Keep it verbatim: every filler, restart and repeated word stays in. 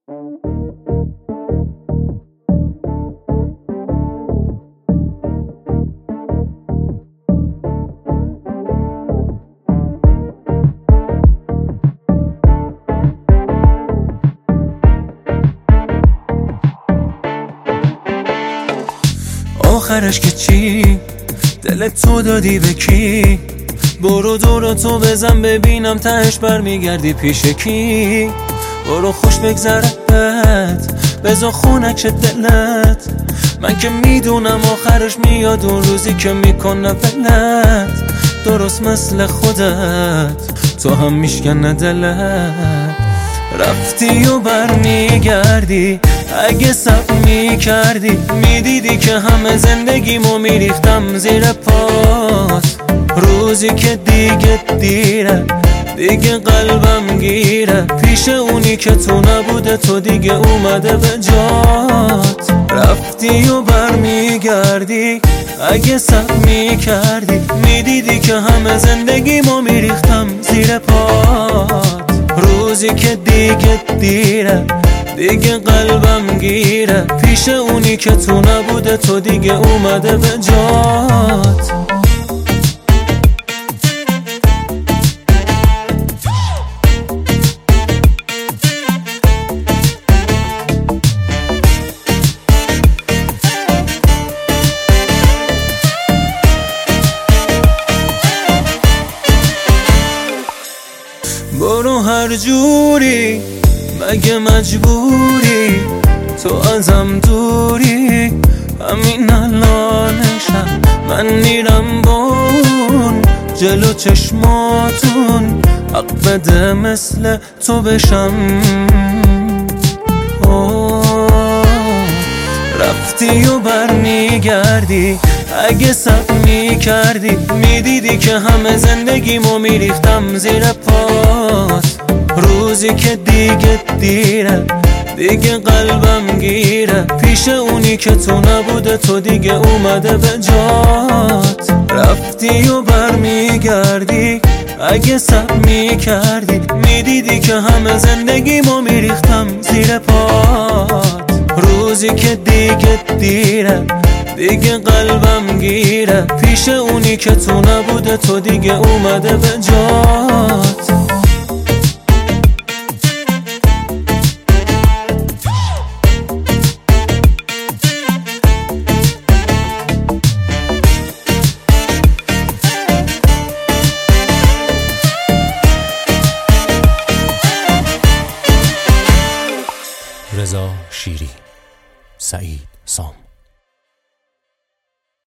آخرش که چی؟ دلت تو دادی به کی؟ برو دورو تو بزن ببینم تهش برمیگردی پیش کی؟ برو خوش بگذرت بزا خونک دلت، من که میدونم آخرش میاد اون روزی که میکنه ولت. درست مثل خودت تو هم میشکنه دلت، رفتی و برمیگردی. اگه صبر میکردی میدیدی که همه زندگیمو میریختم زیر پات. روزی که دیگه دیره دیگه قلبم گیره، پیش اونی که تو نبوده تو دیگه اومده به جات. رفتی و برمیگردی. اگه صبر میکردی میدیدی که همه زندگیمو میریختم زیر پات. روزی که دیگه دیره دیگه قلبم گیره، پیش اونی که تو نبوده تو دیگه اومده به جات. برو هر جوری مگه مجبوری، تو ازم دوری. همین الانشم من میرم بون جلو چشماتون، حق بده مثل تو بشم. رفتی و برمیگردی. اگه صبر میکردی میدیدی که همه زندگیمو میریختم زیر پات. روزی که دیگه دیره دیگه قلبم گیره، پیش اونی که تو نبوده تو دیگه اومده به جات. رفتی و برمیگردی. اگه صبر میکردی میدیدی که همه زندگیمو میریختم زیر پات. روزی که دیگه دیره دیگه قلبم گیره، پیش اونی که تو نبوده تو دیگه اومده به جات. رضا شیری، سعید سام.